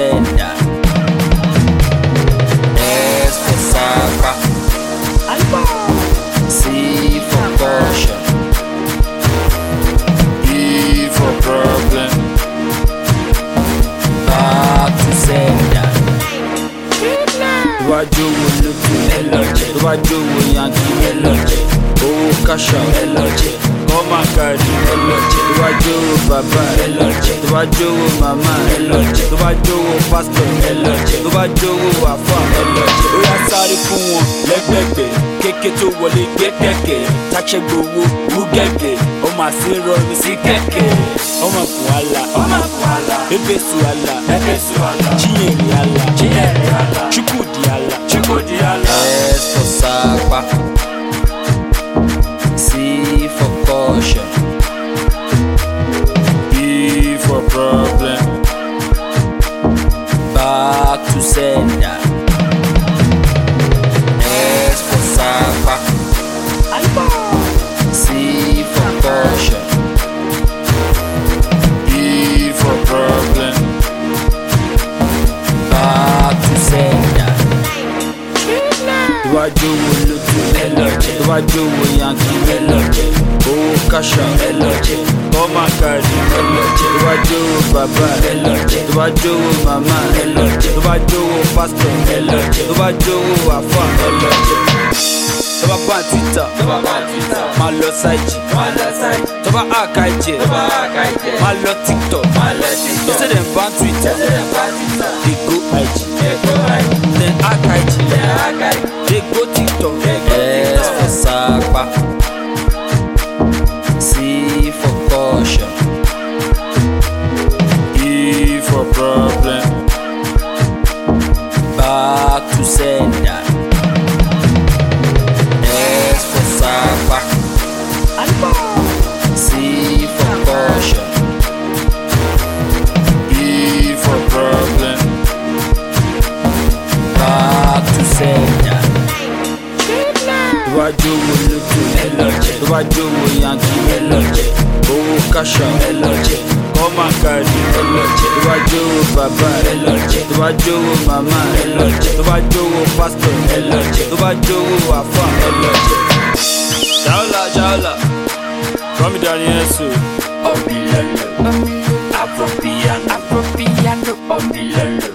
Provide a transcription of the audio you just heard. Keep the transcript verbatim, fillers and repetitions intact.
sender. S for Sapa, C for caution, B for problem, back to sender. Iwájú wo lójú ẹlọ́jẹ̀, iwájú wo yankí ẹlọ́jẹ̀, owó káṣá ẹlọ́jẹ̀, kọ́má kárí ẹlọ́jẹ̀, iwájú wo bàbá ẹlọ́jẹ̀, iwájú wo màmá ẹlọ́jẹ̀, iwájú wo pásítọ̀ ẹlọ́jẹ̀, iwájú wo àfà ẹlọ́jẹ̀. Ó yá sáré fún wọn lẹ́gbẹ̀gbẹ̀, kéké tó wọlé gbẹ́kẹ̀kẹ̀, táṣẹ́ gbowó wú gẹ̀gẹ̀, ọmọ àti rọrùn sí kẹ̀kẹ́, ọmọ kùhálà, ọmọ kùhálà, ebesu àlà, ebesu àlà, chinyere àlà, chinyere àlà, chukwudi àlà, chukwudi àlà. S for Sapa, C for caution, B for problem, back to sender. S for Sapa, C for caution, B for problem, back to sender. Iwájú wo lójú ẹlọ́jẹ̀, iwájú wo yankí ẹlọ́jẹ̀, owó káṣá ẹlọ́jẹ̀, kọ́má kárí ẹlọ́jẹ̀, iwájú wo bàbá ẹlọ́jẹ̀, iwájú wo màmá ẹlọ́jẹ̀, iwájú wo pásítọ̀ ẹlọ́jẹ̀, iwájú wo àfà ẹlọ́jẹ̀. Tọ́ba bá Twitter, máa lọ sáìjì, tọ́ba àkàìjẹ, máa lọ TikTok, tó ṣe dem ban Twitter, dey go I G, then àkàìjì, dey go TikTok. S for Sapa, C for caution, E for problem, back to sender. S for Sapa, C for caution, E for problem, back to sender. Iwájú wo lójú ẹlọ́jẹ̀, iwájú wo yankí ẹlọ́jẹ̀, owó káṣá ẹlọ́jẹ̀, kọ́má kárí ẹlọ́jẹ̀, iwájú wo bàbá ẹlọ́jẹ̀, iwájú wo màmá ẹlọ́jẹ̀, iwájú wo pásítọ̀ ẹlọ́jẹ̀, iwájú wo àfà ẹlọ́jẹ̀. Jaola jaola, Rọ́mí Danielsu, ọ̀bìlẹ̀lẹ̀, Afropiano, Afropiano, ọ̀bìlẹ̀lẹ̀.